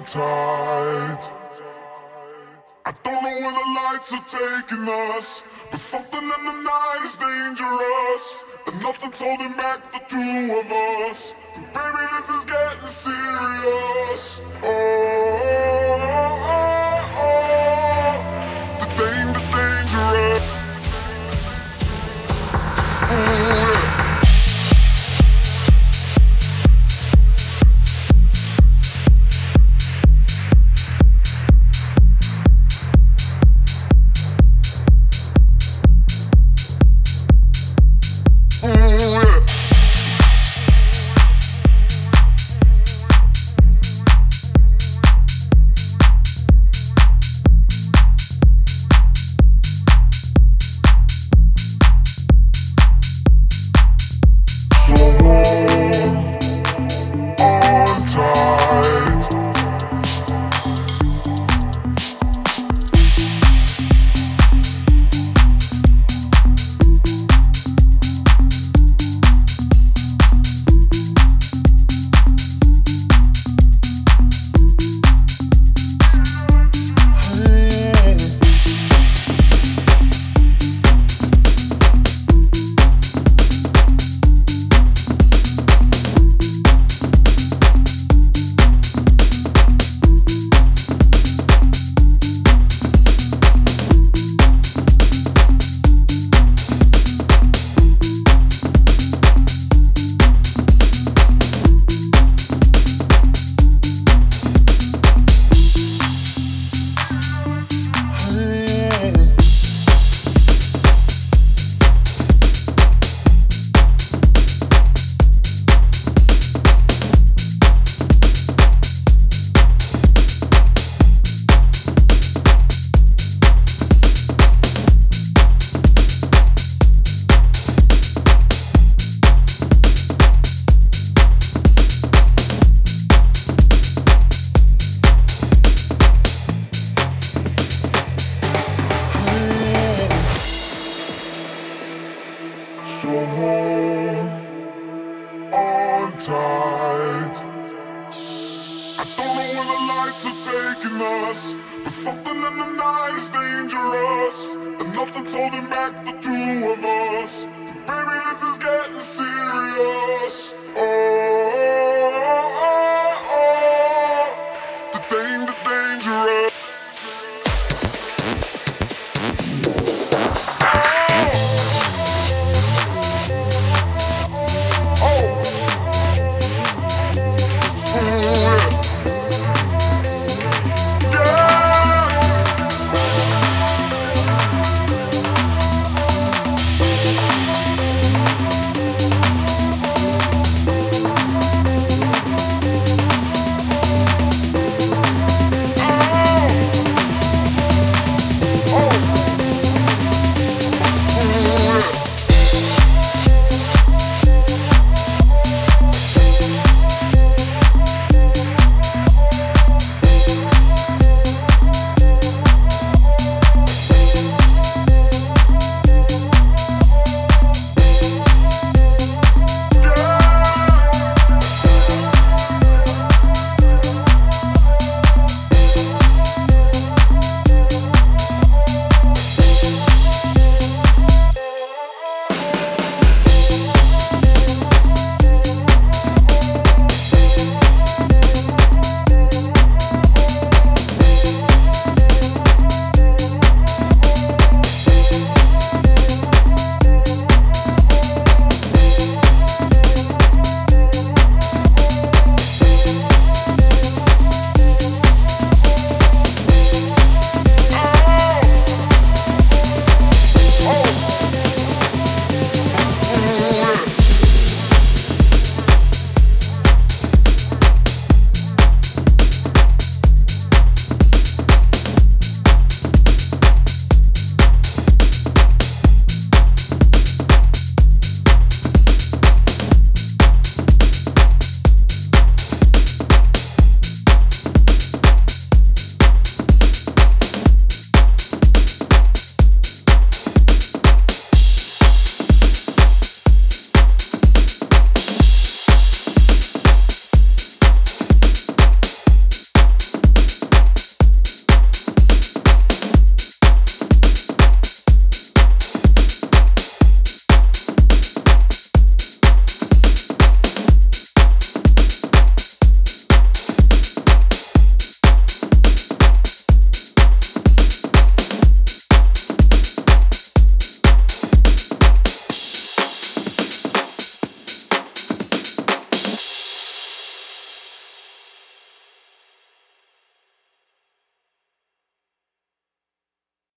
tight. I don't know where the lights are taking us, but something in the night is dangerous, and nothing's holding back the two of us. And baby, this is getting serious. Oh, oh, oh, oh. The dangerous. Ooh, yeah. So hold on tight. I don't know where the lights are taking us, but something in the night is dangerous, and nothing's holding back the two of us. And baby, this is getting serious. Oh.